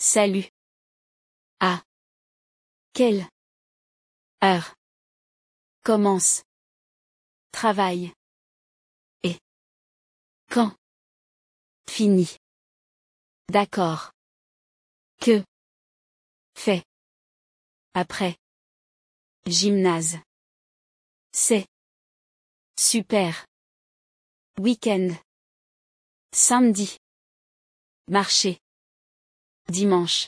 Salut. À quelle heure commence travail? Et quand finit? D'accord. Que fait après gymnase? C'est super. Week-end. Samedi. Marché. Dimanche.